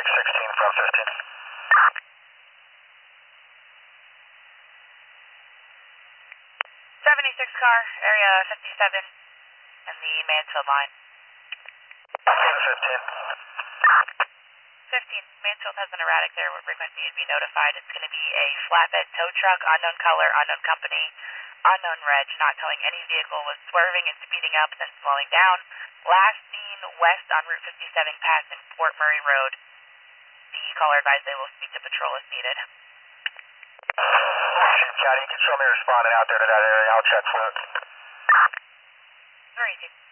16 from 15. 76 car, area 57, and the Mansfield line. 15, Mansfield has an erratic there where frequency would be notified. It's going to be a flatbed tow truck, unknown color, unknown company, unknown reg, not towing any vehicle, was swerving and speeding up, then slowing down. Last seen west on Route 57 passing Fort Murray Road. The caller advised they will speak to patrol if needed. Shoot, County, you can show me responding out there to that area. I'll check for it. Very easy.